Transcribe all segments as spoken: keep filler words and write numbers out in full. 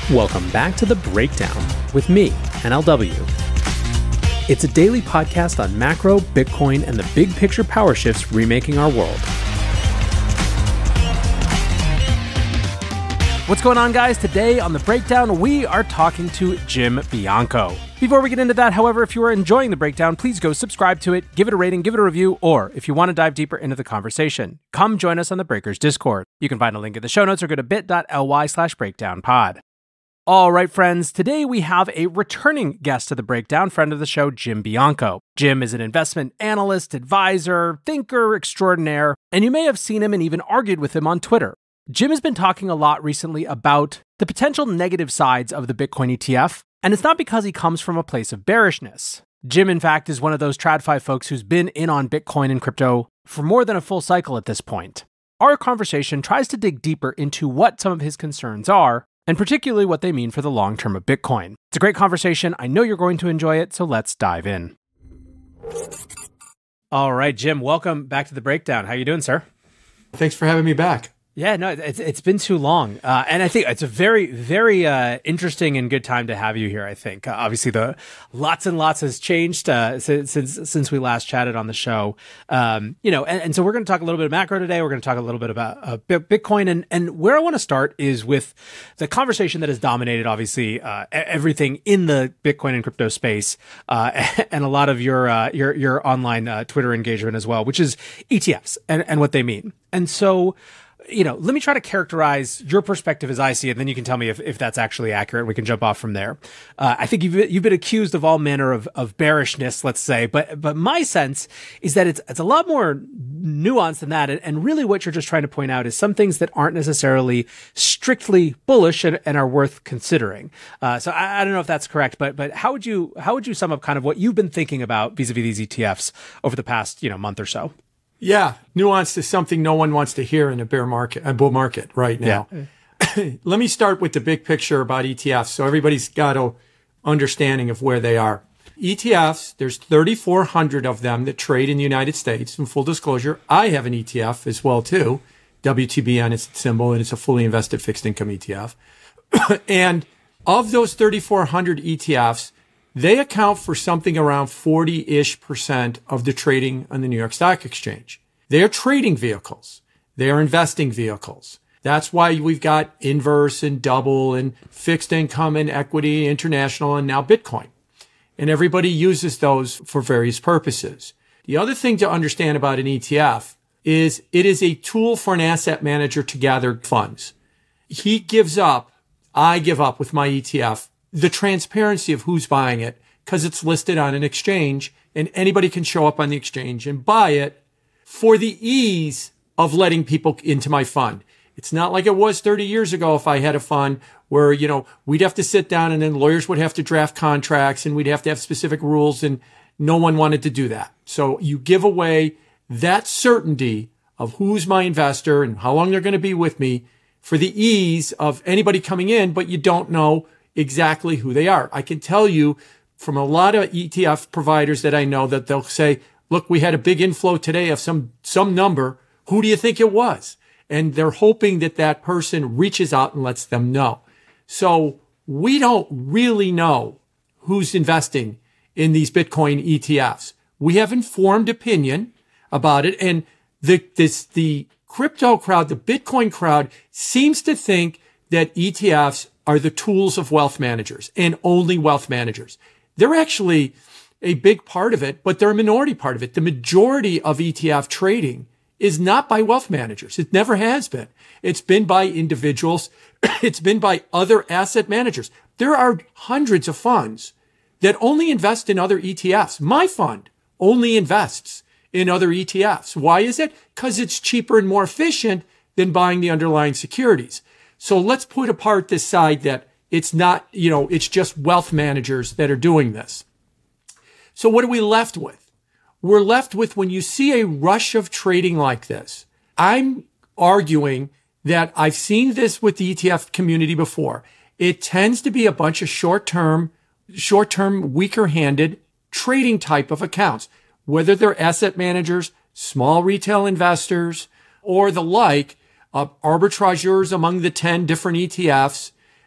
Welcome back to The Breakdown with me, N L W. It's a daily podcast on macro, Bitcoin, and the big picture power shifts remaking our world. What's going on, guys? Today on The Breakdown, we are talking to Jim Bianco. Before we get into that, however, if you are enjoying The Breakdown, please go subscribe to it, give it a rating, give it a review, or if you want to dive deeper into the conversation, come join us on the Breakers Discord. You can find a link in the show notes or go to bit.ly slash breakdownpod. All right, friends, today we have a returning guest to The Breakdown, friend of the show, Jim Bianco. Jim is an investment analyst, advisor, thinker extraordinaire, and you may have seen him and even argued with him on Twitter. Jim has been talking a lot recently about the potential negative sides of the Bitcoin E T F, and it's not because he comes from a place of bearishness. Jim, in fact, is one of those TradFi folks who's been in on Bitcoin and crypto for more than a full cycle at this point. Our conversation tries to dig deeper into what some of his concerns are, and particularly what they mean for the long term of Bitcoin. It's a great conversation. I know you're going to enjoy it, so let's dive in. All right, Jim, welcome back to The Breakdown. How you doing, sir? Thanks for having me back. Yeah, no, it's it's been too long, uh, and I think it's a very, very uh, interesting and good time to have you here. I think uh, obviously the lots and lots has changed uh, since since since we last chatted on the show. Um, you know, and, and so we're going to talk a little bit of macro today. We're going to talk a little bit about uh, Bitcoin, and and where I want to start is with the conversation that has dominated, obviously, uh, everything in the Bitcoin and crypto space, uh, and a lot of your uh, your your online uh, Twitter engagement as well, which is E T Fs and and what they mean. And so, you know, let me try to characterize your perspective as I see it, and then you can tell me if, if that's actually accurate. We can jump off from there. Uh, I think you've you've been accused of all manner of, of bearishness, let's say, but but my sense is that it's it's a lot more nuanced than that, and, and really what you're just trying to point out is some things that aren't necessarily strictly bullish and, and are worth considering. Uh, so I, I don't know if that's correct, but but how would you how would you sum up kind of what you've been thinking about vis-a-vis these E T Fs over the past you know month or so? Yeah, nuance is something no one wants to hear in a bear market, a bull market right now. Yeah. Let me start with the big picture about E T Fs, so everybody's got a understanding of where they are. E T Fs, there's thirty-four hundred of them that trade in the United States. In full disclosure, I have an E T F as well too. W T B N is its symbol, and it's a fully invested fixed income E T F. And of those thirty-four hundred E T Fs, they account for something around forty-ish percent of the trading on the New York Stock Exchange. They are trading vehicles. They are investing vehicles. That's why we've got inverse and double and fixed income and equity, international, and now Bitcoin. And everybody uses those for various purposes. The other thing to understand about an E T F is it is a tool for an asset manager to gather funds. He gives up, I give up with my E T F, the transparency of who's buying it because it's listed on an exchange and anybody can show up on the exchange and buy it for the ease of letting people into my fund. It's not like it was thirty years ago if I had a fund where, you know, we'd have to sit down and then lawyers would have to draft contracts and we'd have to have specific rules, and no one wanted to do that. So you give away that certainty of who's my investor and how long they're going to be with me for the ease of anybody coming in, but you don't know exactly who they are. I can tell you from a lot of E T F providers that I know that they'll say, look, we had a big inflow today of some, some number. Who do you think it was? And they're hoping that that person reaches out and lets them know. So we don't really know who's investing in these Bitcoin E T Fs. We have informed opinion about it. And the, this, the crypto crowd, the Bitcoin crowd seems to think that E T Fs are the tools of wealth managers and only wealth managers. They're actually a big part of it, but they're a minority part of it. The majority of E T F trading is not by wealth managers. It never has been. It's been by individuals. It's been by other asset managers. There are hundreds of funds that only invest in other E T Fs. My fund only invests in other E T Fs. Why is it? Because it's cheaper and more efficient than buying the underlying securities. So let's put apart this side that it's not, you know, it's just wealth managers that are doing this. So what are we left with? We're left with, when you see a rush of trading like this, I'm arguing that I've seen this with the E T F community before. It tends to be a bunch of short-term, short-term, weaker-handed trading type of accounts, whether they're asset managers, small retail investors, or the like, uh, arbitrageurs among the ten different E T Fs.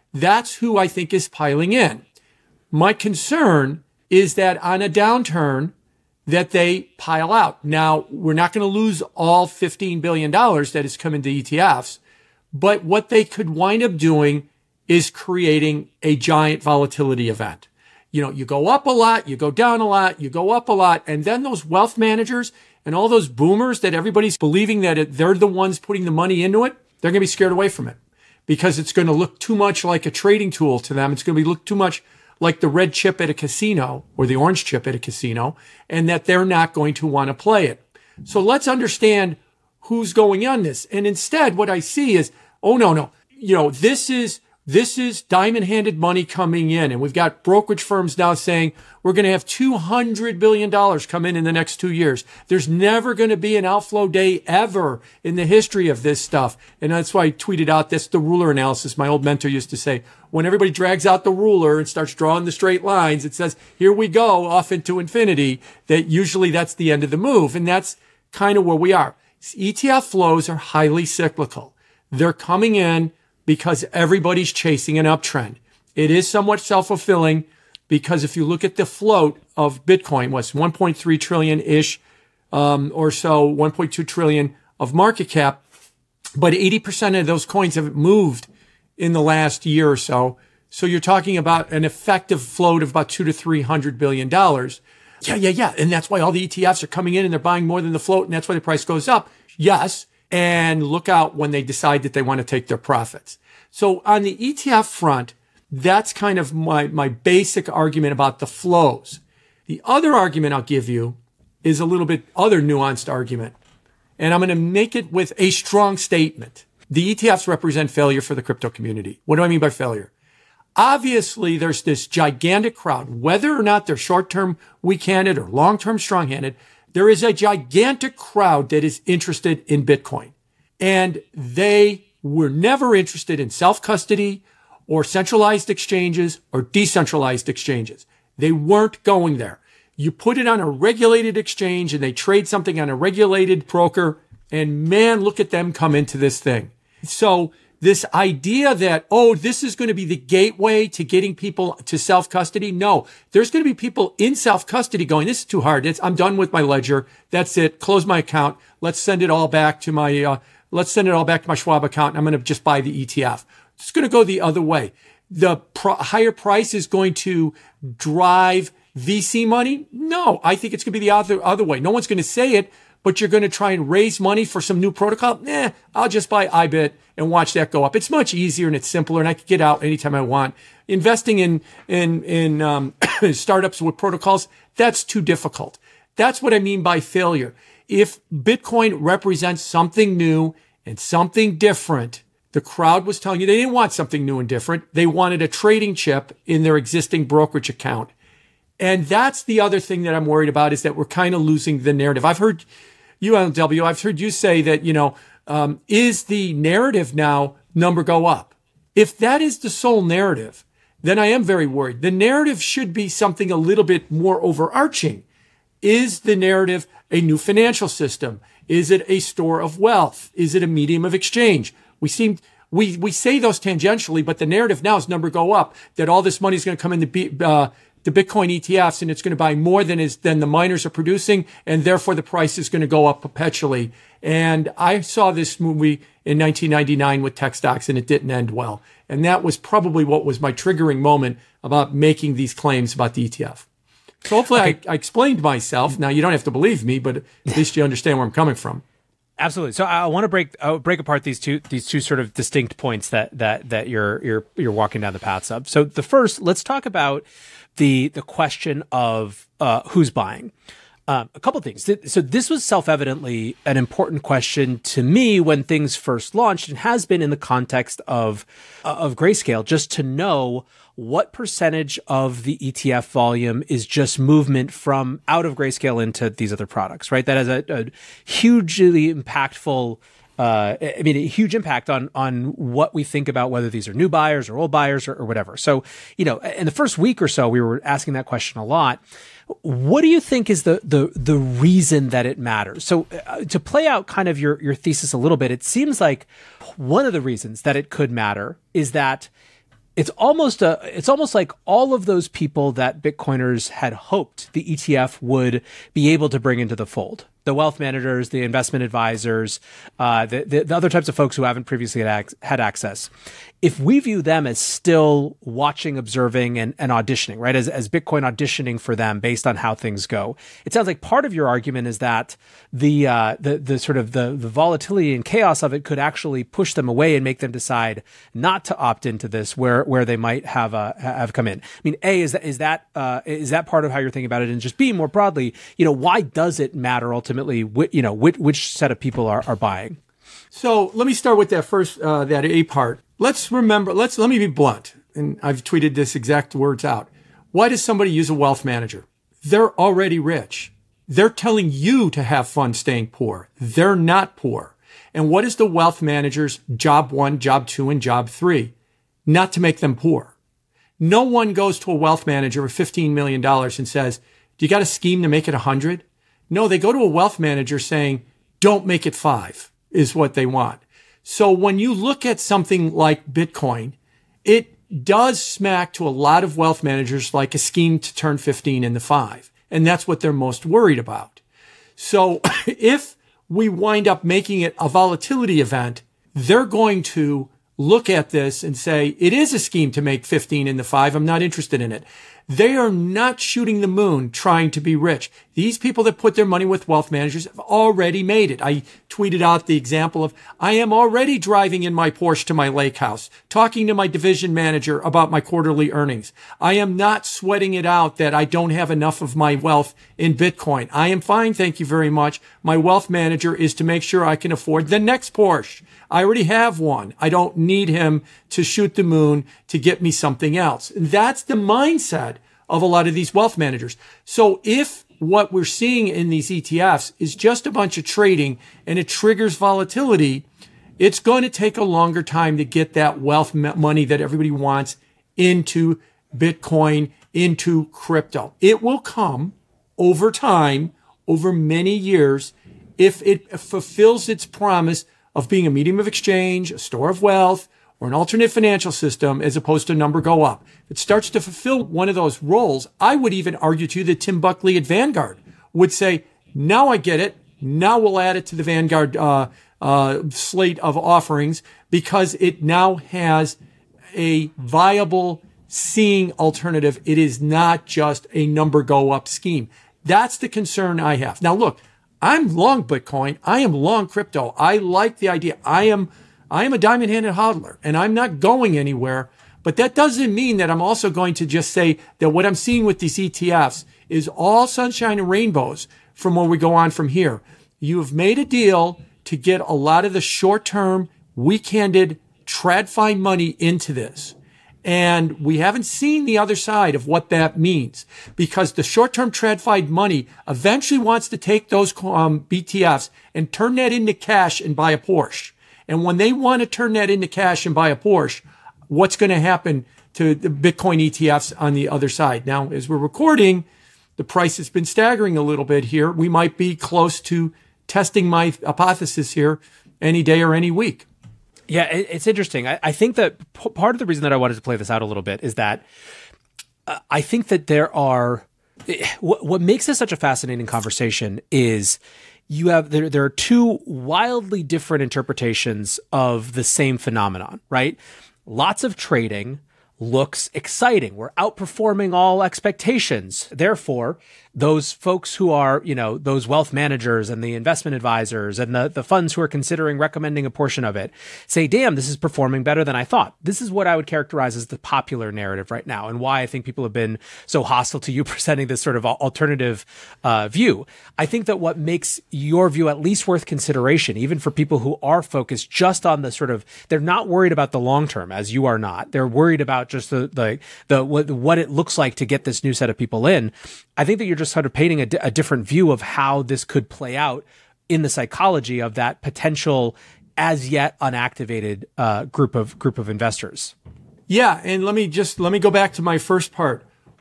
That's who I think is piling in. My concern is that on a downturn, that they pile out. Now, we're not going to lose all fifteen billion dollars that has come into E T Fs, but what they could wind up doing is creating a giant volatility event. You know, you go up a lot, you go down a lot, you go up a lot, and then those wealth managers and all those boomers that everybody's believing that it, they're the ones putting the money into it, they're going to be scared away from it because it's going to look too much like a trading tool to them. It's going to be look too much like the red chip at a casino or the orange chip at a casino, and that they're not going to want to play it. So let's understand who's going on this. And instead, what I see is, oh, no, no, you know, this is, this is diamond-handed money coming in. And we've got brokerage firms now saying we're going to have two hundred billion dollars come in in the next two years. There's never going to be an outflow day ever in the history of this stuff. And that's why I tweeted out this, the ruler analysis. My old mentor used to say, when everybody drags out the ruler and starts drawing the straight lines, it says, here we go off into infinity, that usually that's the end of the move. And that's kind of where we are. E T F flows are highly cyclical. They're coming in because everybody's chasing an uptrend. It is somewhat self-fulfilling because if you look at the float of Bitcoin, what's one point three trillion-ish um, or so, one point two trillion of market cap, but eighty percent of those coins have moved in the last year or so. So you're talking about an effective float of about two to three hundred billion dollars. Yeah, yeah, yeah. And that's why all the E T Fs are coming in and they're buying more than the float. And that's why the price goes up. Yes. And look out when they decide that they want to take their profits. So on the E T F front, that's kind of my, my basic argument about the flows. The other argument I'll give you is a little bit other nuanced argument. And I'm going to make it with a strong statement. The E T Fs represent failure for the crypto community. What do I mean by failure? Obviously, there's this gigantic crowd, whether or not they're short-term weak-handed or long-term strong-handed, there is a gigantic crowd that is interested in Bitcoin. And they were never interested in self-custody or centralized exchanges or decentralized exchanges. They weren't going there. You put it on a regulated exchange and they trade something on a regulated broker, and man, look at them come into this thing. So this idea that, oh, this is going to be the gateway to getting people to self-custody. No, there's going to be people in self-custody going, this is too hard. It's, I'm done with my ledger. That's it. Close my account. Let's send it all back to my, uh, let's send it all back to my Schwab account. And I'm going to just buy the E T F. It's going to go the other way. The pro- higher price is going to drive V C money. No, I think it's going to be the other, other way. No one's going to say it, but you're going to try and raise money for some new protocol. Nah, I'll just buy I B I T and watch that go up. It's much easier and it's simpler, and I can get out anytime I want. Investing in in in um, startups with protocols, that's too difficult. That's what I mean by failure. If Bitcoin represents something new and something different, the crowd was telling you they didn't want something new and different. They wanted a trading chip in their existing brokerage account. And that's the other thing that I'm worried about, is that we're kind of losing the narrative. I've heard you, L W, I've heard you say that, you know, um, is the narrative now number go up? If that is the sole narrative, then I am very worried. The narrative should be something a little bit more overarching. Is the narrative a new financial system? Is it a store of wealth? Is it a medium of exchange? We seem, we, we say those tangentially, but the narrative now is number go up, that all this money is going to come in the, uh, the Bitcoin E T Fs, and it's going to buy more than is than the miners are producing, and therefore the price is going to go up perpetually. And I saw this movie in nineteen ninety-nine with tech stocks, and it didn't end well. And that was probably what was my triggering moment about making these claims about the E T F. So hopefully okay. I, I explained myself. Now you don't have to believe me, but at least you understand where I'm coming from. Absolutely. So I want to break uh, break apart these two these two sort of distinct points that that that you're you're you're walking down the paths of. So the first, let's talk about the the question of uh, who's buying. Um, a couple of things. So this was self-evidently an important question to me when things first launched, and has been in the context of uh, of Grayscale, just to know what percentage of the E T F volume is just movement from out of Grayscale into these other products, right? That has a, a hugely impactful, uh, I mean, a huge impact on on what we think about whether these are new buyers or old buyers or, or whatever. So, you know, in the first week or so, we were asking that question a lot. What do you think is the the the reason that it matters? So uh, to play out kind of your your thesis a little bit, it seems like one of the reasons that it could matter is that it's almost a, it's almost like all of those people that Bitcoiners had hoped the E T F would be able to bring into the fold. The wealth managers, the investment advisors, uh, the, the, the other types of folks who haven't previously had, ac- had access. If we view them as still watching, observing, and, and auditioning, right, as, as Bitcoin auditioning for them based on how things go, it sounds like part of your argument is that the uh, the the sort of the, the volatility and chaos of it could actually push them away and make them decide not to opt into this, where where they might have uh, have come in. I mean, A, is that is that uh, is that part of how you're thinking about it? And just B, more broadly, you know, why does it matter ultimately? Ultimately, wh- you know, which, which set of people are, are buying? So let me start with that first, uh, that A part. Let's remember, let's, let me be blunt. And I've tweeted this exact words out. Why does somebody use a wealth manager? They're already rich. They're telling you to have fun staying poor. They're not poor. And what is the wealth manager's job one, job two, and job three? Not to make them poor. No one goes to a wealth manager with fifteen million dollars and says, do you got a scheme to make it a hundred? No, they go to a wealth manager saying, don't make it five, is what they want. So when you look at something like Bitcoin, it does smack to a lot of wealth managers like a scheme to turn fifteen into five. And that's what they're most worried about. So if we wind up making it a volatility event, they're going to look at this and say, it is a scheme to make fifteen into five. I'm not interested in it. They are not shooting the moon trying to be rich. These people that put their money with wealth managers have already made it. I tweeted out the example of, I am already driving in my Porsche to my lake house, talking to my division manager about my quarterly earnings. I am not sweating it out that I don't have enough of my wealth in Bitcoin. I am fine, thank you very much. My wealth manager is to make sure I can afford the next Porsche. I already have one. I don't need him to shoot the moon to get me something else. And that's the mindset of a lot of these wealth managers. So if what we're seeing in these E T Fs is just a bunch of trading and it triggers volatility, it's going to take a longer time to get that wealth money that everybody wants into Bitcoin, into crypto. It will come over time, over many years, if it fulfills its promise of being a medium of exchange, a store of wealth, or an alternate financial system, as opposed to number go up. If it starts to fulfill one of those roles, I would even argue to you that Tim Buckley at Vanguard would say, now I get it. Now we'll add it to the Vanguard uh, uh, slate of offerings because it now has a viable seeing alternative. It is not just a number go up scheme. That's the concern I have. Now, look, I'm long Bitcoin. I am long crypto. I like the idea. I am, I am a diamond-handed hodler and I'm not going anywhere. But that doesn't mean that I'm also going to just say that what I'm seeing with these E T Fs is all sunshine and rainbows from where we go on from here. You have made a deal to get a lot of the short-term, weekended, TradFi money into this. And we haven't seen the other side of what that means because the short-term TradFi money eventually wants to take those um, B T Fs and turn that into cash and buy a Porsche. And when they want to turn that into cash and buy a Porsche, what's going to happen to the Bitcoin E T Fs on the other side? Now, as we're recording, the price has been staggering a little bit here. We might be close to testing my hypothesis here any day or any week. Yeah, it's interesting. I, I think that p- part of the reason that I wanted to play this out a little bit is that uh, I think that there are what, what makes this such a fascinating conversation is you have there there are two wildly different interpretations of the same phenomenon, right? Lots of trading looks exciting. We're outperforming all expectations. Therefore, those folks who are, you know, those wealth managers and the investment advisors and the, the funds who are considering recommending a portion of it say, damn, this is performing better than I thought. This is what I would characterize as the popular narrative right now and why I think people have been so hostile to you presenting this sort of alternative uh, view. I think that what makes your view at least worth consideration, even for people who are focused just on the sort of, they're not worried about the long term as you are not. They're worried about just the, the, the, what, what it looks like to get this new set of people in. I think that you're just sort of painting a, d- a different view of how this could play out in the psychology of that potential as yet unactivated uh, group of group of investors. Yeah, and let me just let me go back to my first part.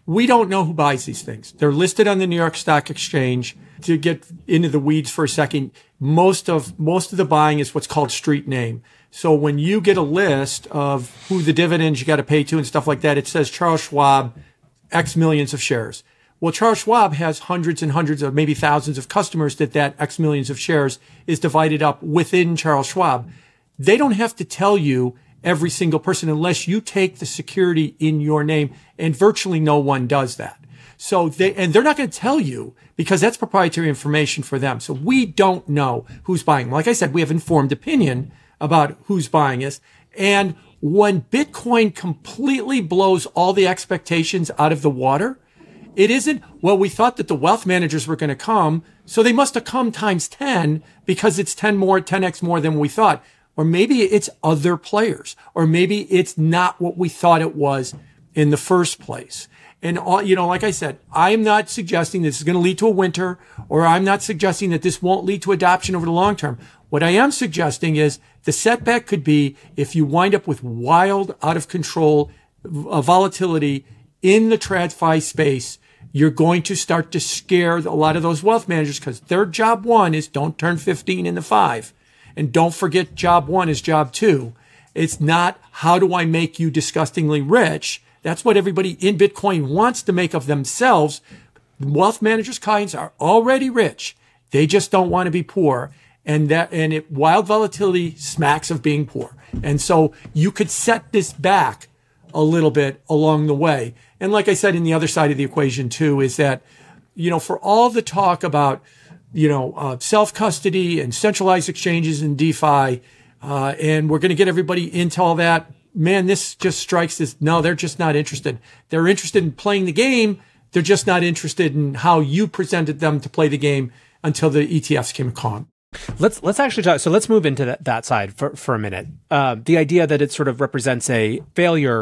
We don't know who buys these things. They're listed on the New York Stock Exchange. To get into the weeds for a second, most of most of the buying is what's called street name. So when you get a list of who the dividends you got to pay to and stuff like that, it says Charles Schwab, X millions of shares. Well, Charles Schwab has hundreds and hundreds of maybe thousands of customers that that X millions of shares is divided up within Charles Schwab. They don't have to tell you every single person unless you take the security in your name, and virtually no one does that. So they, and they're not going to tell you because that's proprietary information for them. So we don't know who's buying. Like I said, we have informed opinion about who's buying us. And when Bitcoin completely blows all the expectations out of the water, it isn't, well, we thought that the wealth managers were going to come, so they must have come times ten because it's ten more, ten x more than we thought. Or maybe it's other players, or maybe it's not what we thought it was in the first place. And, all, you know, like I said, I'm not suggesting this is going to lead to a winter, or I'm not suggesting that this won't lead to adoption over the long term. What I am suggesting is the setback could be if you wind up with wild, out of control uh, volatility in the TradFi space, you're going to start to scare a lot of those wealth managers because their job one is don't turn fifteen into five. And don't forget job one is job two. It's not how do I make you disgustingly rich? That's what everybody in Bitcoin wants to make of themselves. Wealth managers' clients are already rich. They just don't want to be poor. And that, and it, wild volatility smacks of being poor. And so you could set this back a little bit along the way. And like I said, in the other side of the equation too, is that, you know, for all the talk about, you know, uh, self-custody and centralized exchanges and DeFi, uh, and we're going to get everybody into all that, man, this just strikes this. No, they're just not interested. They're interested in playing the game. They're just not interested in how you presented them to play the game until the E T Fs came along. Let's let's actually talk. So let's move into that, that side for, for a minute. Uh, the idea that it sort of represents a failure,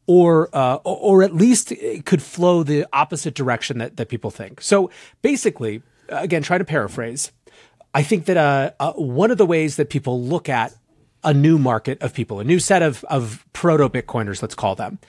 or uh, or at least it could flow the opposite direction that, that people think. So basically, again, try to paraphrase. I think that uh, uh, one of the ways that people look at a new market of people, a new set of, of proto-Bitcoiners, let's call them,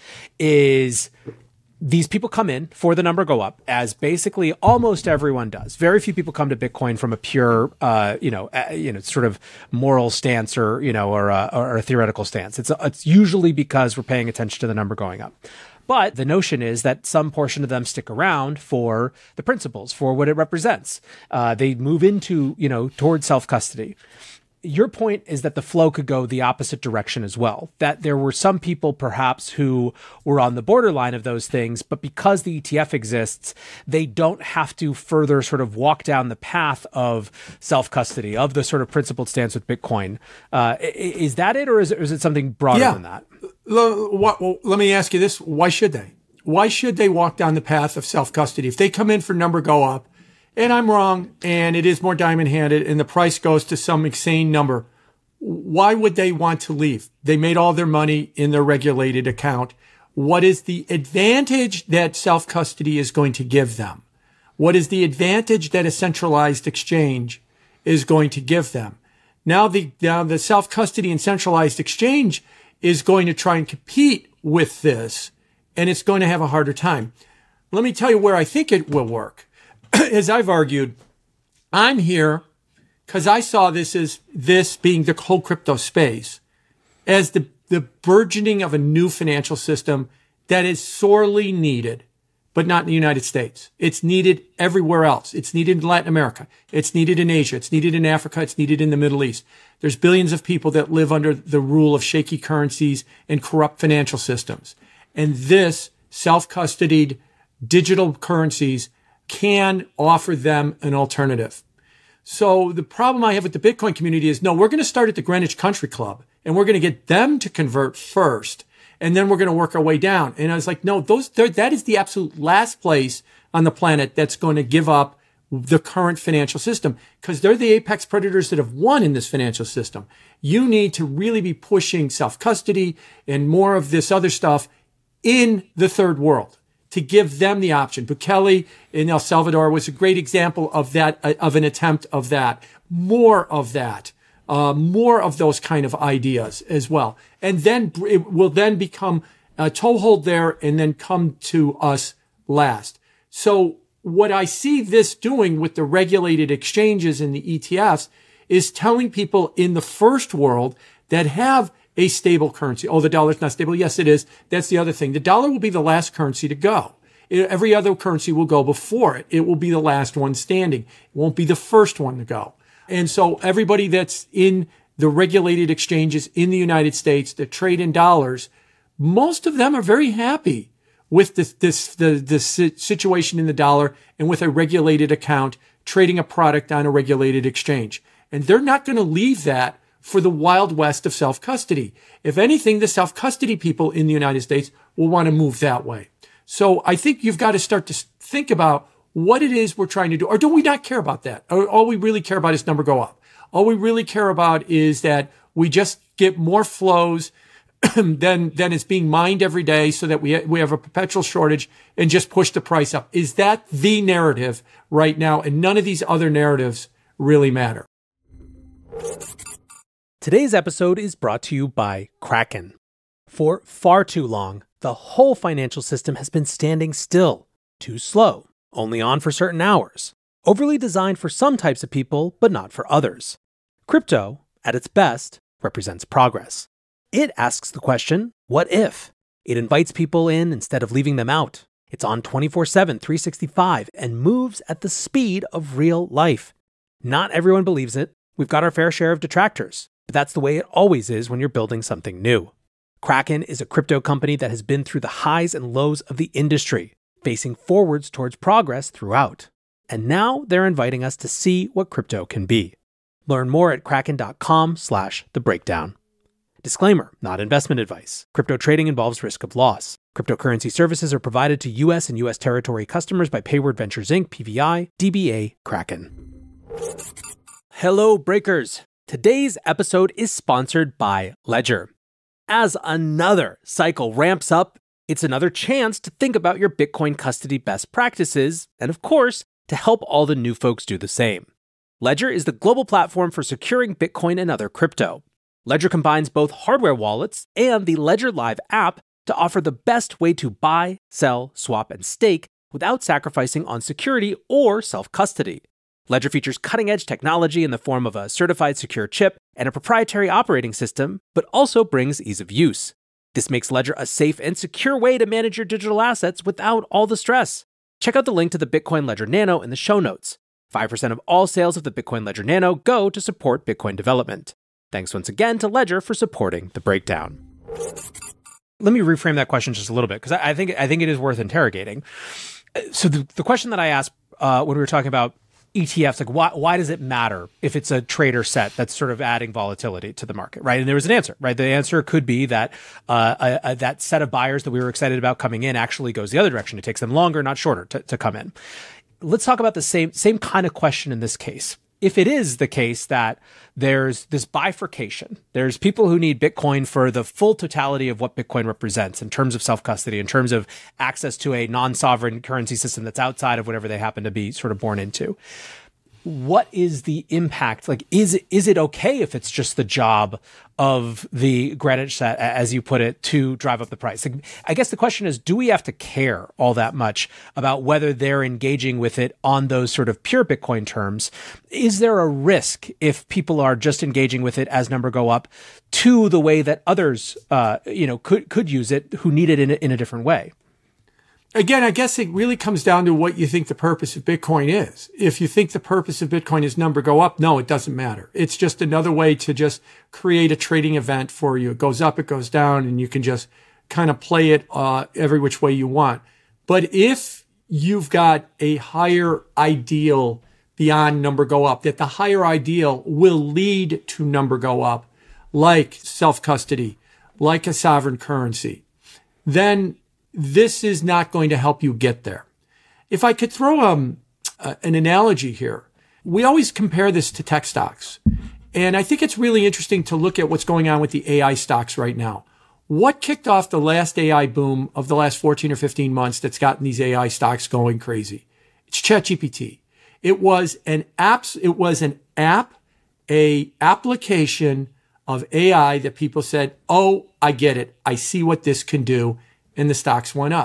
is these people come in for the number go up, as basically almost everyone does. Very few people come to Bitcoin from a pure, uh, you know, uh, you know, sort of moral stance or, you know, or a, or a theoretical stance. It's, it's usually because we're paying attention to the number going up. But the notion is that some portion of them stick around for the principles, for what it represents. Uh, they move into, you know, towards self-custody. Your point is that the flow could go the opposite direction as well, that there were some people perhaps who were on the borderline of those things, but because the E T F exists, they don't have to further sort of walk down the path of self-custody, of the sort of principled stance with Bitcoin. Uh, is that it, or is it, or is it something broader yeah. than that? Well, let me ask you this. Why should they? Why should they walk down the path of self-custody? If they come in for number go up, and I'm wrong, and it is more diamond-handed, and the price goes to some insane number, why would they want to leave? They made all their money in their regulated account. What is the advantage that self-custody is going to give them? What is the advantage that a centralized exchange is going to give them? Now the, now the self-custody and centralized exchange is going to try and compete with this, and it's going to have a harder time. Let me tell you where I think it will work. As I've argued, I'm here because I saw this as this being the whole crypto space as the, the burgeoning of a new financial system that is sorely needed, but not in the United States. It's needed everywhere else. It's needed in Latin America. It's needed in Asia. It's needed in Africa. It's needed in the Middle East. There's billions of people that live under the rule of shaky currencies and corrupt financial systems. And this self-custodied digital currencies can offer them an alternative. So the problem I have with the Bitcoin community is, no, we're going to start at the Greenwich Country Club and we're going to get them to convert first. And then we're going to work our way down. And I was like, no, those, that is the absolute last place on the planet that's going to give up the current financial system, because they're the apex predators that have won in this financial system. You need to really be pushing self-custody and more of this other stuff in the third world, to give them the option. Bukele in El Salvador was a great example of that, of an attempt of that. More of that, uh, more of those kind of ideas as well. And then it will then become a toehold there and then come to us last. So what I see this doing with the regulated exchanges and the E T Fs is telling people in the first world that have a stable currency. Oh, the dollar's not stable. Yes, it is. That's the other thing. The dollar will be the last currency to go. It, every other currency will go before it. It will be the last one standing. It won't be the first one to go. And so everybody that's in the regulated exchanges in the United States that trade in dollars, most of them are very happy with this, this, the, the situation in the dollar and with a regulated account trading a product on a regulated exchange. And they're not going to leave that for the wild west of self-custody. If anything, the self-custody people in the United States will want to move that way. So I think you've got to start to think about what it is we're trying to do. Or do we not care about that? Or all we really care about is number go up. All we really care about is that we just get more flows than, than is being mined every day so that we, we have a perpetual shortage and just push the price up. Is that the narrative right now? And none of these other narratives really matter. Today's episode is brought to you by Kraken. For far too long, the whole financial system has been standing still, too slow, only on for certain hours, overly designed for some types of people, but not for others. Crypto, at its best, represents progress. It asks the question, what if? It invites people in instead of leaving them out. It's on twenty-four seven, three sixty-five, and moves at the speed of real life. Not everyone believes it. We've got our fair share of detractors, but that's the way it always is when you're building something new. Kraken is a crypto company that has been through the highs and lows of the industry, facing forwards towards progress throughout. And now they're inviting us to see what crypto can be. Learn more at kraken.com slash the breakdown. Disclaimer, not investment advice. Crypto trading involves risk of loss. Cryptocurrency services are provided to U S and U S territory customers by Payward Ventures Incorporated, P V I, D B A, Kraken. Hello, breakers. Today's episode is sponsored by Ledger. As another cycle ramps up, it's another chance to think about your Bitcoin custody best practices, and of course, to help all the new folks do the same. Ledger is the global platform for securing Bitcoin and other crypto. Ledger combines both hardware wallets and the Ledger Live app to offer the best way to buy, sell, swap, and stake without sacrificing on security or self-custody. Ledger features cutting-edge technology in the form of a certified secure chip and a proprietary operating system, but also brings ease of use. This makes Ledger a safe and secure way to manage your digital assets without all the stress. Check out the link to the Bitcoin Ledger Nano in the show notes. five percent of all sales of the Bitcoin Ledger Nano go to support Bitcoin development. Thanks once again to Ledger for supporting The Breakdown. Let me reframe that question just a little bit, because I think I think it is worth interrogating. So the, the question that I asked uh, when we were talking about E T Fs, like why why does it matter if it's a trader set that's sort of adding volatility to the market, right? And there was an answer, right? The answer could be that uh, a, a, that set of buyers that we were excited about coming in actually goes the other direction. It takes them longer, not shorter, to, to come in. Let's talk about the same same kind of question in this case. If it is the case that there's this bifurcation, there's people who need Bitcoin for the full totality of what Bitcoin represents in terms of self-custody, in terms of access to a non-sovereign currency system that's outside of whatever they happen to be sort of born into. What is the impact? Like, is it, is it okay if it's just the job of the Greenwich set, as you put it, to drive up the price? Like, I guess the question is, do we have to care all that much about whether they're engaging with it on those sort of pure Bitcoin terms? Is there a risk if people are just engaging with it as number go up to the way that others, uh, you know, could, could use it who need it in a, in a different way? Again, I guess it really comes down to what you think the purpose of Bitcoin is. If you think the purpose of Bitcoin is number go up, no, it doesn't matter. It's just another way to just create a trading event for you. It goes up, it goes down, and you can just kind of play it uh, every which way you want. But if you've got a higher ideal beyond number go up, that the higher ideal will lead to number go up, like self-custody, like a sovereign currency, then this is not going to help you get there. If I could throw um, uh, an analogy here, we always compare this to tech stocks. And I think it's really interesting to look at what's going on with the A I stocks right now. What kicked off the last A I boom of the last fourteen or fifteen months that's gotten these A I stocks going crazy? It's ChatGPT. It was an apps, it was an app, a application of A I that people said, oh, I get it. I see what this can do. And the stocks went up.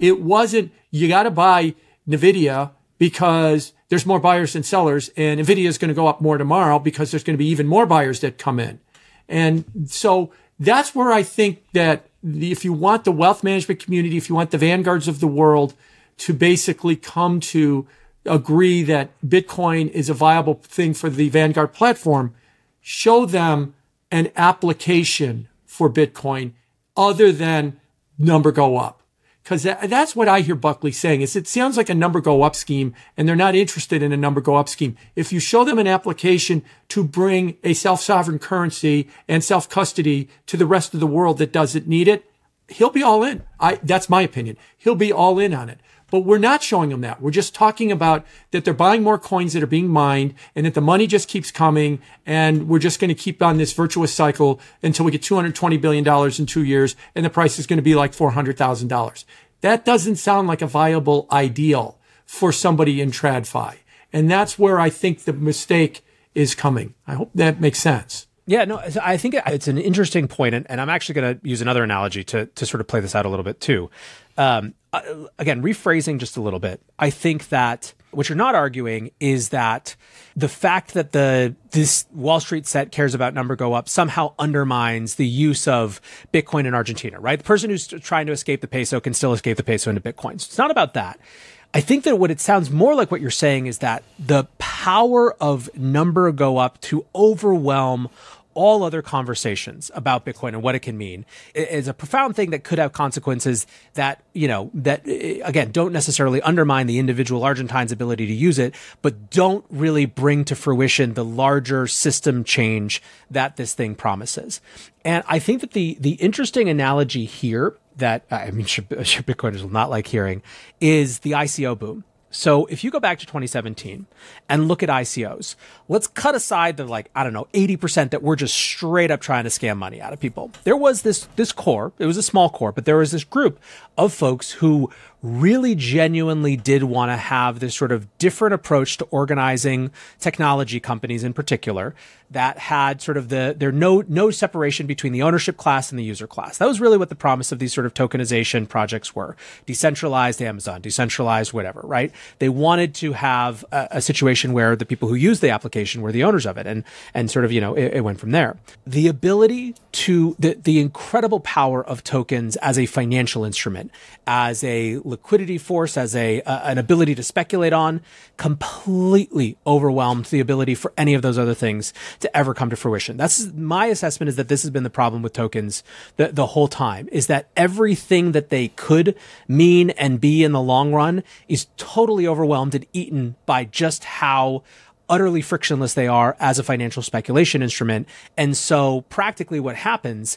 It wasn't, you got to buy NVIDIA because there's more buyers than sellers, and NVIDIA is going to go up more tomorrow because there's going to be even more buyers that come in. And so that's where I think that the, if you want the wealth management community, if you want the vanguards of the world to basically come to agree that Bitcoin is a viable thing for the Vanguard platform, show them an application for Bitcoin other than number go up. Because that, that's what I hear Buckley saying is it sounds like a number go up scheme and they're not interested in a number go up scheme. If you show them an application to bring a self-sovereign currency and self-custody to the rest of the world that doesn't need it, he'll be all in. I, that's my opinion. He'll be all in on it. But we're not showing them that. We're just talking about that they're buying more coins that are being mined and that the money just keeps coming. And we're just going to keep on this virtuous cycle until we get two hundred twenty billion dollars in two years and the price is going to be like four hundred thousand dollars. That doesn't sound like a viable ideal for somebody in TradFi. And that's where I think the mistake is coming. I hope that makes sense. Yeah, no, I think it's an interesting point, and, and I'm actually going to use another analogy to to sort of play this out a little bit too. Um, again, rephrasing just a little bit, I think that what you're not arguing is that the fact that the this Wall Street set cares about number go up somehow undermines the use of Bitcoin in Argentina, right? The person who's trying to escape the peso can still escape the peso into Bitcoin. So it's not about that. I think that what it sounds more like what you're saying is that the power of number go up to overwhelm all other conversations about Bitcoin and what it can mean is a profound thing that could have consequences that, you know, that again, don't necessarily undermine the individual Argentine's ability to use it, but don't really bring to fruition the larger system change that this thing promises. And I think that the, the interesting analogy here that, I mean, sure, sure Bitcoiners will not like hearing is the I C O boom. So if you go back to twenty seventeen and look at I C Os, let's cut aside the like, I don't know, eighty percent that were just straight up trying to scam money out of people. There was this, this core, it was a small core, but there was this group of folks who really genuinely did want to have this sort of different approach to organizing technology companies in particular that had sort of the, there no, no separation between the ownership class and the user class. That was really what the promise of these sort of tokenization projects were. Decentralized Amazon, decentralized whatever, right? They wanted to have a, a situation where the people who use the application were the owners of it. And, and sort of, you know, it, it went from there. The ability to, the, the incredible power of tokens as a financial instrument, as a liquidity force, as a uh, an ability to speculate on, completely overwhelmed the ability for any of those other things to ever come to fruition. That's my assessment, is that this has been the problem with tokens the, the whole time, is that everything that they could mean and be in the long run is totally overwhelmed and eaten by just how utterly frictionless they are as a financial speculation instrument. And so practically what happens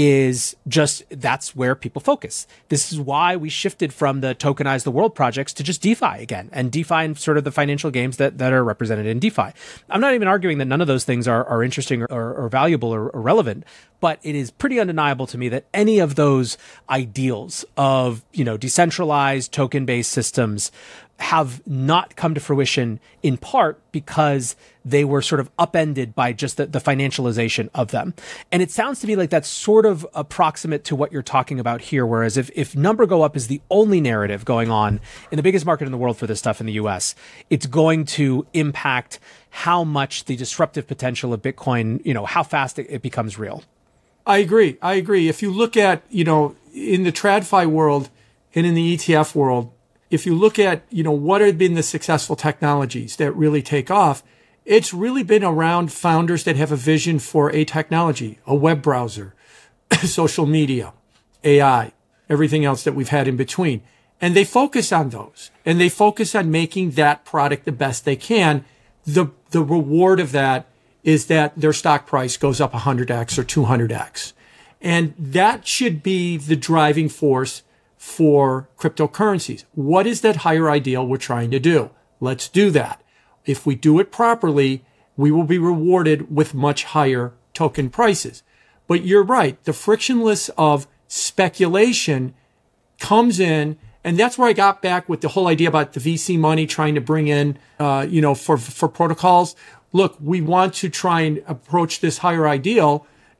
is just that's where people focus. This is why we shifted from the tokenize the world projects to just DeFi again, and DeFi and sort of the financial games that, that are represented in DeFi. I'm not even arguing that none of those things are, are interesting or, or, or valuable or, or relevant, but it is pretty undeniable to me that any of those ideals of, you know, decentralized token-based systems have not come to fruition, in part because they were sort of upended by just the, the financialization of them. And it sounds to me like that's sort of approximate to what you're talking about here. Whereas if, if number go up is the only narrative going on in the biggest market in the world for this stuff in the U S, it's going to impact how much the disruptive potential of Bitcoin, you know, how fast it, it becomes real. I agree. I agree. If you look at, you know, in the TradFi world and in the E T F world, if you look at, you know, what have been the successful technologies that really take off, it's really been around founders that have a vision for a technology, a web browser, social media, A I, everything else that we've had in between. And they focus on those, and they focus on making that product the best they can. The, the reward of that is that their stock price goes up one hundred x or two hundred x. And that should be the driving force for cryptocurrencies. What is that higher ideal we're trying to do? Let's do that. If we do it properly, we will be rewarded with much higher token prices. But you're right. The frictionless of speculation comes in, and that's where I got back with the whole idea about the V C money trying to bring in, uh, you know, for, for protocols. Look, we want to try and approach this higher ideal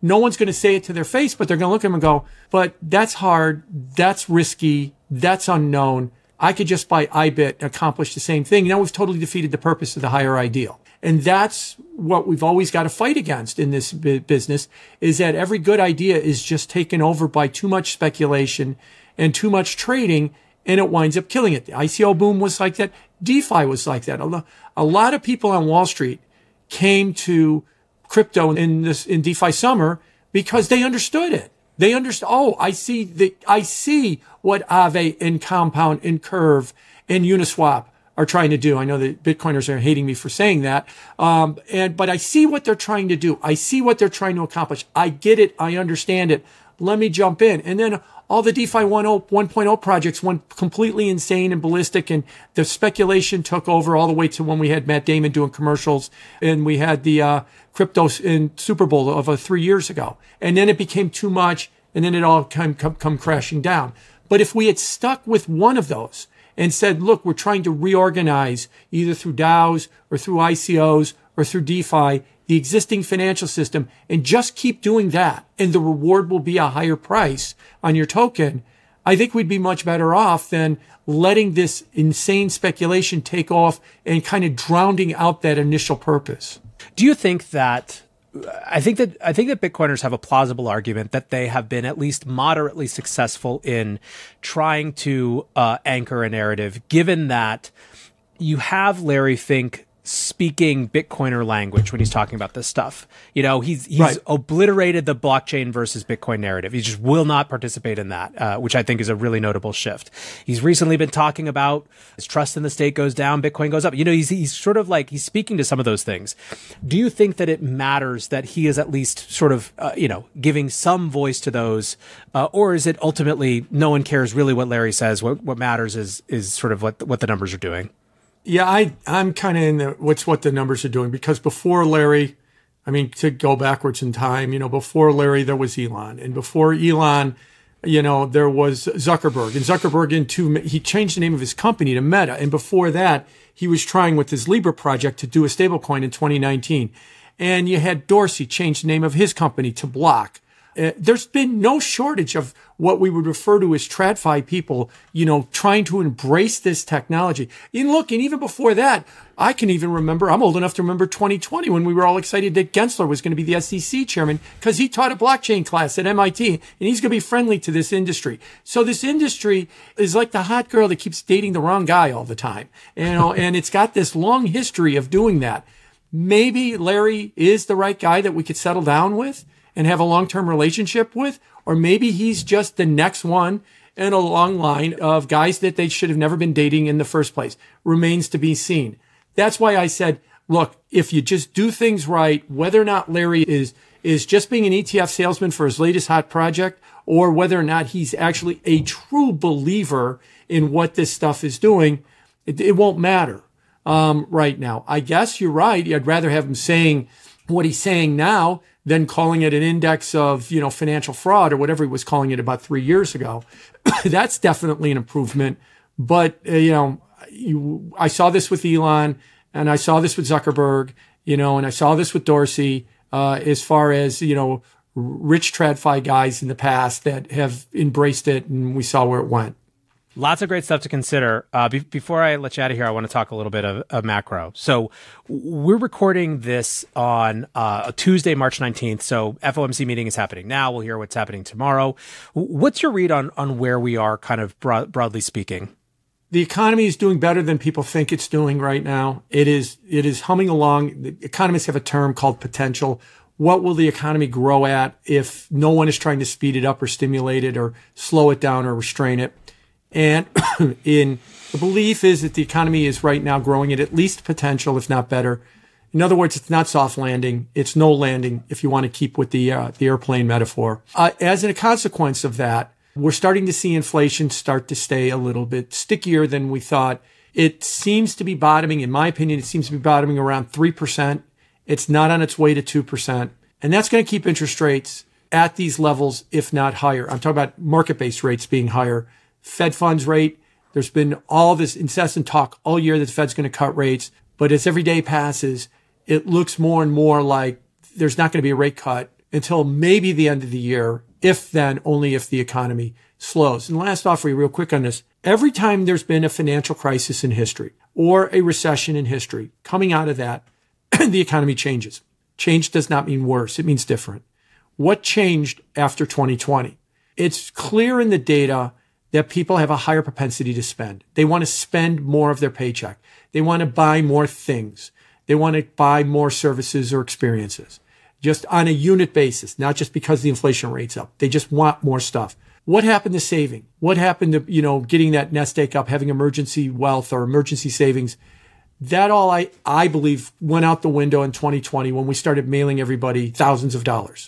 no one's going to say it to their face, but they're going to look at them and go, but that's hard. That's risky. That's unknown. I could just by I B I T accomplish the same thing. Now we've totally defeated the purpose of the higher ideal. And that's what we've always got to fight against in this business, is that every good idea is just taken over by too much speculation and too much trading, and it winds up killing it. The I C O boom was like that. DeFi was like that. A lot of people on Wall Street came to crypto in this, in DeFi summer because they understood it. They understood, oh, I see the, I see what Aave and Compound and Curve and Uniswap are trying to do. I know that Bitcoiners are hating me for saying that. Um, and, but I see what they're trying to do. I see what they're trying to accomplish. I get it. I understand it. Let me jump in. And then all the DeFi one point oh projects went completely insane and ballistic, and the speculation took over all the way to when we had Matt Damon doing commercials, and we had the uh, crypto in Super Bowl of uh, three years ago. And then it became too much, and then it all come, come, come crashing down. But if we had stuck with one of those and said, look, we're trying to reorganize either through DAOs or through I C Os or through DeFi, the existing financial system, and just keep doing that, and the reward will be a higher price on your token, I think we'd be much better off than letting this insane speculation take off and kind of drowning out that initial purpose. Do you think that, I think that, I think that Bitcoiners have a plausible argument that they have been at least moderately successful in trying to uh, anchor a narrative, given that you have Larry Fink speaking Bitcoiner language when he's talking about this stuff. You know, he's he's right. obliterated the blockchain versus Bitcoin narrative. He just will not participate in that, uh, which I think is a really notable shift. He's recently been talking about his trust in the state goes down, Bitcoin goes up. You know, he's he's sort of like, he's speaking to some of those things. Do you think that it matters that he is at least sort of, uh, you know, giving some voice to those, uh, or is it ultimately no one cares really what Larry says? What what matters is is sort of what what the numbers are doing. Yeah, I, I'm kind of in the, what's what the numbers are doing, because before Larry, I mean, to go backwards in time, you know, before Larry, there was Elon, and before Elon, you know, there was Zuckerberg, and Zuckerberg into, he changed the name of his company to Meta. And before that, he was trying with his Libra project to do a stablecoin in twenty nineteen. And you had Dorsey change the name of his company to Block. Uh, there's been no shortage of what we would refer to as TradFi people, you know, trying to embrace this technology. And look, and even before that, I can even remember, I'm old enough to remember twenty twenty when we were all excited that Gensler was going to be the S E C chairman because he taught a blockchain class at M I T, and he's going to be friendly to this industry. So this industry is like the hot girl that keeps dating the wrong guy all the time, you know, and it's got this long history of doing that. Maybe Larry is the right guy that we could settle down with and have a long-term relationship with, or maybe he's just the next one in a long line of guys that they should have never been dating in the first place. Remains to be seen. That's why I said, look, if you just do things right, whether or not Larry is, is just being an E T F salesman for his latest hot project, or whether or not he's actually a true believer in what this stuff is doing, it, it won't matter, um, right now. I guess you're right. I'd rather have him saying what he's saying now than calling it an index of, you know, financial fraud or whatever he was calling it about three years ago. That's definitely an improvement. But, uh, you know, you, I saw this with Elon, and I saw this with Zuckerberg, you know, and I saw this with Dorsey, uh, as far as, you know, rich TradFi guys in the past that have embraced it, and we saw where it went. Lots of great stuff to consider. Uh, be- before I let you out of here, I want to talk a little bit of, of macro. So we're recording this on uh, Tuesday, March nineteenth. So F O M C meeting is happening now. We'll hear what's happening tomorrow. What's your read on, on where we are, kind of broad- broadly speaking? The economy is doing better than people think it's doing right now. It is, it is humming along. The economists have a term called potential. What will the economy grow at if no one is trying to speed it up or stimulate it or slow it down or restrain it? And in the belief is that the economy is right now growing at at least potential, if not better. In other words, it's not soft landing. It's no landing, if you want to keep with the uh, the airplane metaphor. Uh, as a consequence of that, we're starting to see inflation start to stay a little bit stickier than we thought. It seems to be bottoming, in my opinion, it seems to be bottoming around three percent. It's not on its way to two percent. And that's going to keep interest rates at these levels, if not higher. I'm talking about market-based rates being higher. Fed funds rate, there's been all this incessant talk all year that the Fed's going to cut rates. But as every day passes, it looks more and more like there's not going to be a rate cut until maybe the end of the year, if then only if the economy slows. And last off for you real quick on this, every time there's been a financial crisis in history or a recession in history, coming out of that, the economy changes. Change does not mean worse. It means different. What changed after twenty twenty? It's clear in the data that people have a higher propensity to spend. They want to spend more of their paycheck. They want to buy more things. They want to buy more services or experiences, just on a unit basis, not just because the inflation rate's up. They just want more stuff. What happened to saving? What happened to, you know, getting that nest egg up, having emergency wealth or emergency savings? That all, I, I believe, went out the window in twenty twenty when we started mailing everybody thousands of dollars.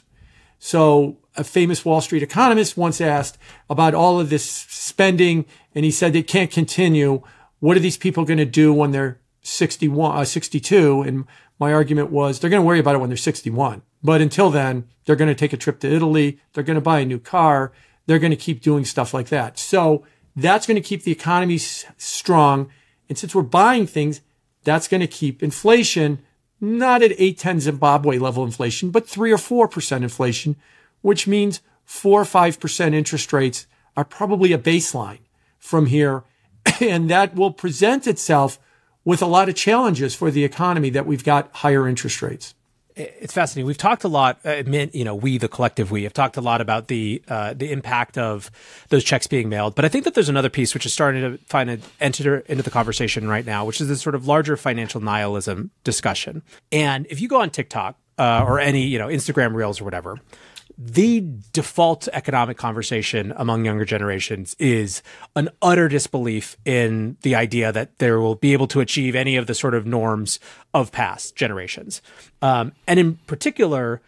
So a famous Wall Street economist once asked about all of this spending, and he said it can't continue. What are these people going to do when they're sixty-one, uh, sixty-two? And my argument was they're going to worry about it when they're sixty-one. But until then, they're going to take a trip to Italy. They're going to buy a new car. They're going to keep doing stuff like that. So that's going to keep the economy s- strong. And since we're buying things, that's going to keep inflation not at eight, ten Zimbabwe level inflation, but three or four percent inflation, which means four or five percent interest rates are probably a baseline from here. And that will present itself with a lot of challenges for the economy that we've got higher interest rates. It's fascinating. We've talked a lot, uh, you know, we, the collective we, have talked a lot about the uh, the impact of those checks being mailed. But I think that there's another piece which is starting to find a, enter into the conversation right now, which is this sort of larger financial nihilism discussion. And if you go on TikTok uh, or any, you know, Instagram Reels or whatever, the default economic conversation among younger generations is an utter disbelief in the idea that they will be able to achieve any of the sort of norms of past generations. Um, and in particular,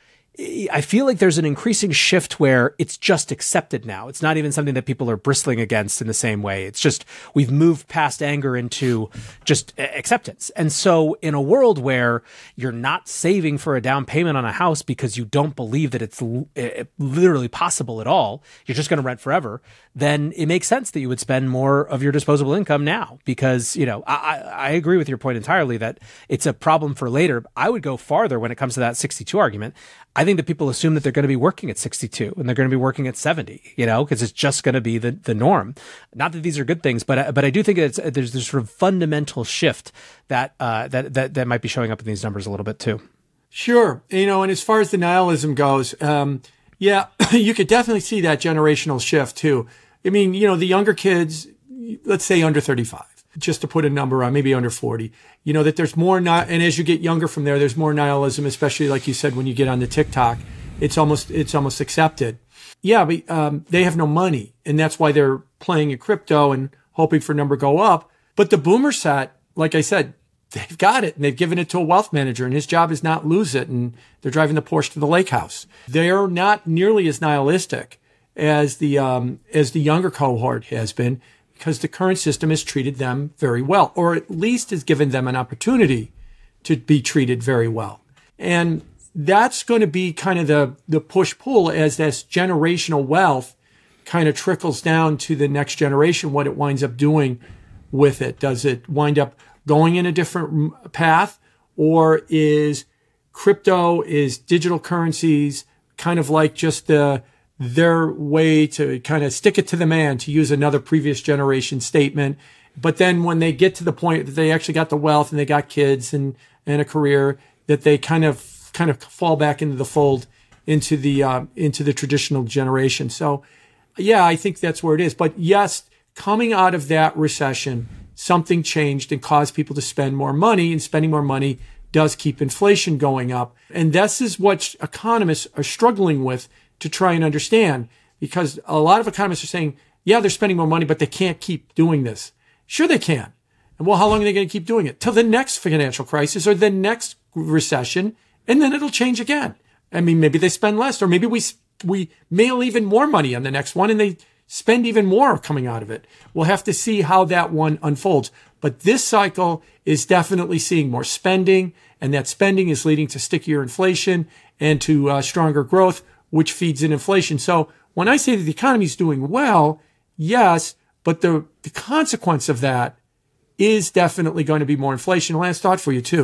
I feel like there's an increasing shift where it's just accepted now. It's not even something that people are bristling against in the same way. It's just we've moved past anger into just acceptance. And so in a world where you're not saving for a down payment on a house because you don't believe that it's literally possible at all, you're just going to rent forever, then it makes sense that you would spend more of your disposable income now because, you know, I, I agree with your point entirely that it's a problem for later. I would go farther when it comes to that sixty-two argument. I think that people assume that they're going to be working at sixty-two and they're going to be working at seventy, you know, because it's just going to be the, the norm. Not that these are good things, but but I do think it's, there's this sort of fundamental shift that, uh, that that that might be showing up in these numbers a little bit too. Sure. You know, and as far as the nihilism goes, um, yeah, you could definitely see that generational shift too. I mean, you know, the younger kids, let's say under thirty-five. Just to put a number on, maybe under forty, you know, that there's more, not, and as you get younger from there, there's more nihilism, especially like you said, when you get on the TikTok, it's almost, it's almost accepted. Yeah, but um, they have no money, and that's why they're playing in crypto and hoping for number go up. But the boomer set, like I said, they've got it, and they've given it to a wealth manager, and his job is not lose it, and they're driving the Porsche to the lake house. They're not nearly as nihilistic as the um, as the younger cohort has been, because the current system has treated them very well, or at least has given them an opportunity to be treated very well. And that's going to be kind of the, the push-pull as this generational wealth kind of trickles down to the next generation, what it winds up doing with it. Does it wind up going in a different path, or is crypto, is digital currencies kind of like just the their way to kind of stick it to the man, to use another previous generation statement. But then when they get to the point that they actually got the wealth and they got kids and, and a career, that they kind of, kind of fall back into the fold, into the, uh, into the traditional generation. So yeah, I think that's where it is. But yes, coming out of that recession, something changed and caused people to spend more money, and spending more money does keep inflation going up. And this is what economists are struggling with to try and understand, because a lot of economists are saying, yeah, they're spending more money, but they can't keep doing this. Sure, they can. And well, how long are they going to keep doing it? Till the next financial crisis or the next recession, and then it'll change again. I mean, maybe they spend less, or maybe we we mail even more money on the next one and they spend even more coming out of it. We'll have to see how that one unfolds. But this cycle is definitely seeing more spending, and that spending is leading to stickier inflation and to uh, stronger growth, which feeds in inflation. So when I say that the economy is doing well, yes, but the, the consequence of that is definitely going to be more inflation. Last thought for you too.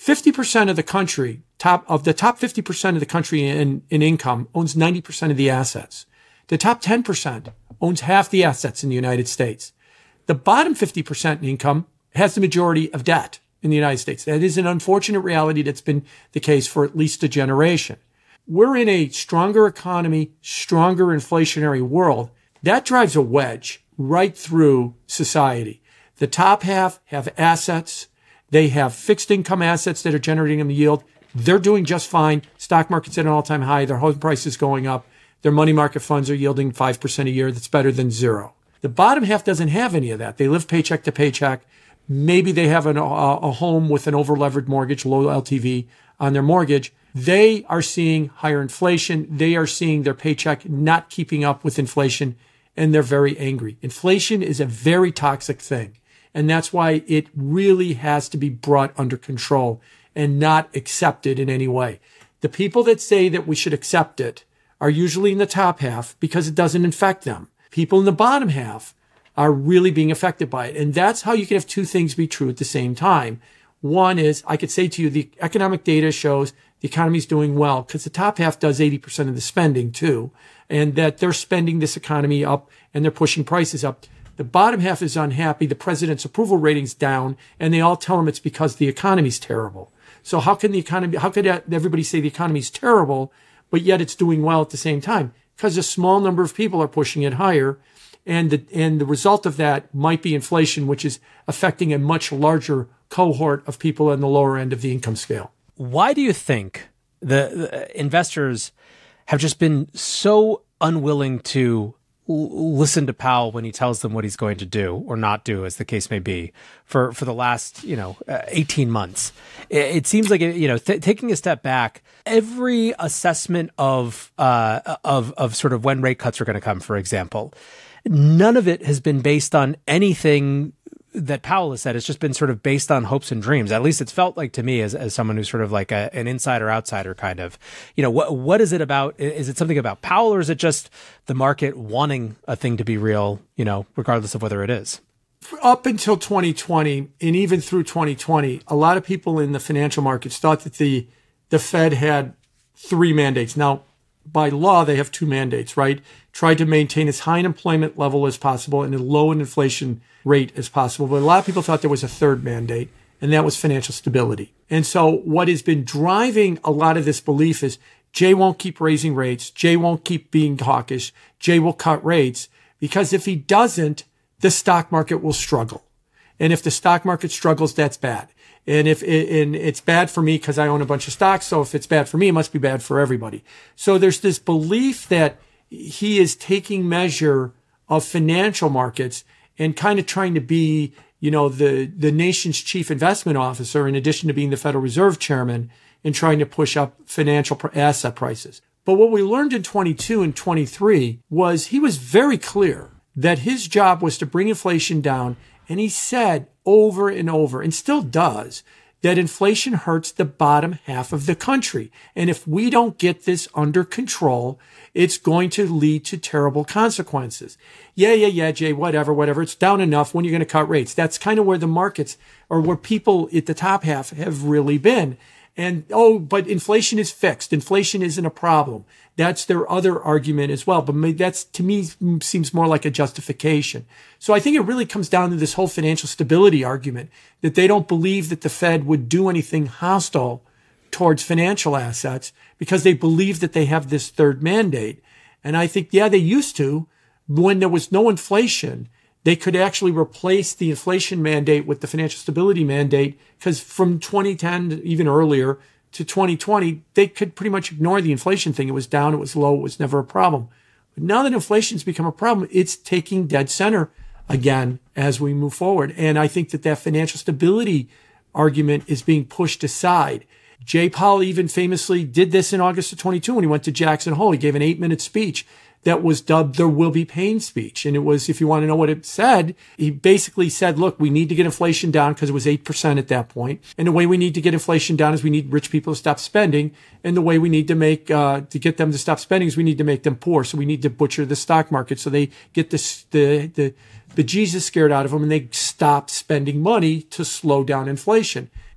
fifty percent of the country, top of the top fifty percent of the country in, in income owns ninety percent of the assets. The top ten percent owns half the assets in the United States. The bottom fifty percent in income has the majority of debt in the United States. That is an unfortunate reality that's been the case for at least a generation. We're in a stronger economy, stronger inflationary world. That drives a wedge right through society. The top half have assets. They have fixed income assets that are generating them yield. They're doing just fine. Stock market's at an all-time high. Their home price is going up. Their money market funds are yielding five percent a year. That's better than zero. The bottom half doesn't have any of that. They live paycheck to paycheck. Maybe they have an, a, a home with an over-levered mortgage, low L T V on their mortgage. They are seeing higher inflation. They are seeing their paycheck not keeping up with inflation, and they're very angry. Inflation is a very toxic thing, and that's why it really has to be brought under control and not accepted in any way. The people that say that we should accept it are usually in the top half because it doesn't infect them. People in the bottom half are really being affected by it. And that's how you can have two things be true at the same time. One is, I could say to you, the economic data shows the economy's doing well because the top half does eighty percent of the spending too, and that they're spending this economy up and they're pushing prices up. The bottom half is unhappy. The president's approval rating's down, and they all tell him it's because the economy's terrible. So how can the economy, how could everybody say the economy's terrible, but yet it's doing well at the same time? Because a small number of people are pushing it higher. And the, and the result of that might be inflation, which is affecting a much larger cohort of people on the lower end of the income scale. Why do you think the, the investors have just been so unwilling to l- listen to Powell when he tells them what he's going to do or not do, as the case may be, for, for the last, you know, uh, eighteen months? It, it seems like, you know, th- taking a step back, every assessment of, uh, of, of sort of when rate cuts are going to come, for example, none of it has been based on anything that Powell has said. It's just been sort of based on hopes and dreams. At least it's felt like to me as, as someone who's sort of like a, an insider outsider kind of, you know, what, what is it about? Is it something about Powell, or is it just the market wanting a thing to be real, you know, regardless of whether it is? Up until twenty twenty and even through twenty twenty, a lot of people in the financial markets thought that the, the Fed had three mandates. Now, by law, they have two mandates, right? Try to maintain as high an employment level as possible and as low an inflation rate as possible. But a lot of people thought there was a third mandate, and that was financial stability. And so what has been driving a lot of this belief is Jay won't keep raising rates. Jay won't keep being hawkish. Jay will cut rates, because if he doesn't, the stock market will struggle. And if the stock market struggles, that's bad. And if it, and it's bad for me because I own a bunch of stocks. So if it's bad for me, it must be bad for everybody. So there's this belief that he is taking measure of financial markets and kind of trying to be, you know, the, the nation's chief investment officer, in addition to being the Federal Reserve chairman, and trying to push up financial asset prices. But what we learned in twenty-two and twenty-three was he was very clear that his job was to bring inflation down. And he said over and over, and still does, that inflation hurts the bottom half of the country. And if we don't get this under control, it's going to lead to terrible consequences. Yeah, yeah, yeah, Jay, whatever, whatever. It's down enough. When are you going to cut rates? That's kind of where the markets, or where people at the top half have really been. And, oh, but inflation is fixed. Inflation isn't a problem. That's their other argument as well. But that's, to me, seems more like a justification. So I think it really comes down to this whole financial stability argument, that they don't believe that the Fed would do anything hostile towards financial assets because they believe that they have this third mandate. And I think, yeah, they used to. When there was no inflation, they could actually replace the inflation mandate with the financial stability mandate, because from twenty ten, even earlier, to twenty twenty, they could pretty much ignore the inflation thing. It was down, it was low, it was never a problem. But now that inflation's become a problem, it's taking dead center again as we move forward. And I think that that financial stability argument is being pushed aside. Jay Powell even famously did this in August of twenty-two when he went to Jackson Hole. He gave an eight-minute speech that was dubbed "There Will Be Pain" speech. And it was, if you want to know what it said, he basically said, look, we need to get inflation down, because it was eight percent at that point. And the way we need to get inflation down is we need rich people to stop spending. And the way we need to make, uh, to get them to stop spending is we need to make them poor. So we need to butcher the stock market so they get this, the, the, the Jesus scared out of them, and they stop spending money to slow down inflation.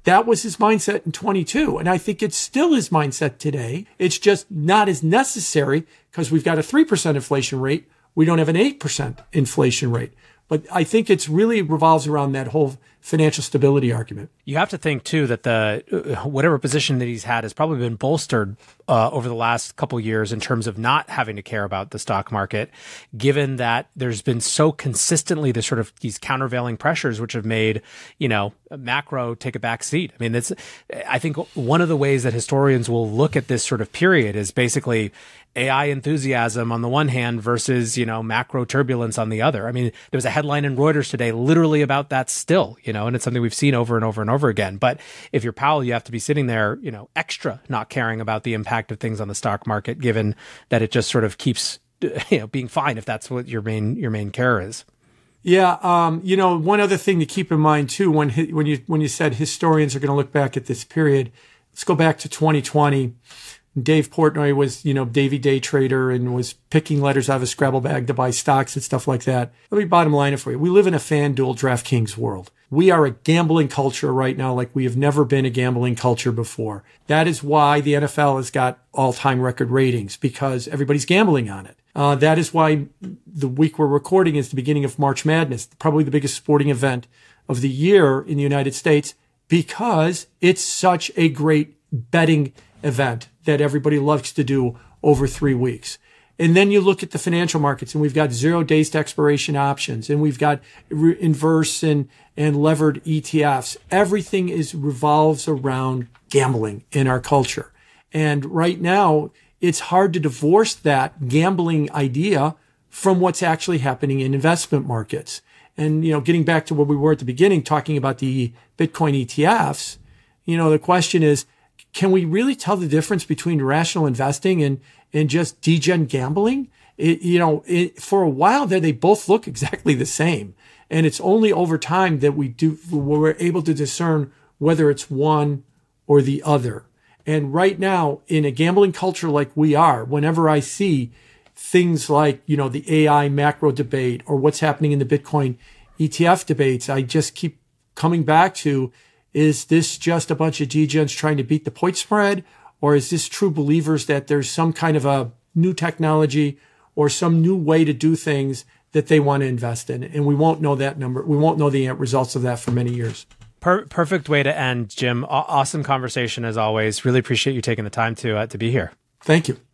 That was his mindset in twenty-two. And I think it's still his mindset today. It's just not as necessary because we've got a three percent inflation rate. We don't have an eight percent inflation rate. But I think it's really revolves around that whole financial stability argument. You have to think, too, that the whatever position that he's had has probably been bolstered uh, over the last couple of years in terms of not having to care about the stock market, given that there's been so consistently this sort of these countervailing pressures, which have made, you know, macro take a back seat. I mean, that's, I think one of the ways that historians will look at this sort of period is basically A I enthusiasm on the one hand versus, you know, macro turbulence on the other. I mean, there was a headline in Reuters today literally about that still, you know, and it's something we've seen over and over and over again. But if you're Powell, you have to be sitting there, you know, extra not caring about the impact of things on the stock market, given that it just sort of keeps, you know, being fine if that's what your main your main care is. Yeah, um, you know, one other thing to keep in mind too, when when you when you said historians are going to look back at this period, let's go back to twenty twenty. Dave Portnoy was, you know, Davy day trader and was picking letters out of a Scrabble bag to buy stocks and stuff like that. Let me bottom line it for you. We live in a FanDuel DraftKings world. We are a gambling culture right now like we have never been a gambling culture before. That is why the N F L has got all-time record ratings, because everybody's gambling on it. Uh, that is why the week we're recording is the beginning of March Madness, probably the biggest sporting event of the year in the United States, because it's such a great betting event that everybody loves to do over three weeks. And then you look at the financial markets, and we've got zero days to expiration options, and we've got re- inverse and, and levered E T Fs. Everything is revolves around gambling in our culture. And right now, it's hard to divorce that gambling idea from what's actually happening in investment markets. And, you know, getting back to where we were at the beginning, talking about the Bitcoin E T Fs, you know, the question is, can we really tell the difference between rational investing and, and just degen gambling? It, you know, it, for a while there, they both look exactly the same. And it's only over time that we do, we're able to discern whether it's one or the other. And right now, in a gambling culture like we are, whenever I see things like, you know, the A I macro debate or what's happening in the Bitcoin E T F debates, I just keep coming back to, is this just a bunch of degens trying to beat the point spread? Or is this true believers that there's some kind of a new technology or some new way to do things that they want to invest in? And we won't know that number. We won't know the results of that for many years. Per- perfect way to end, Jim. Aw- awesome conversation as always. Really appreciate you taking the time to uh, to be here. Thank you.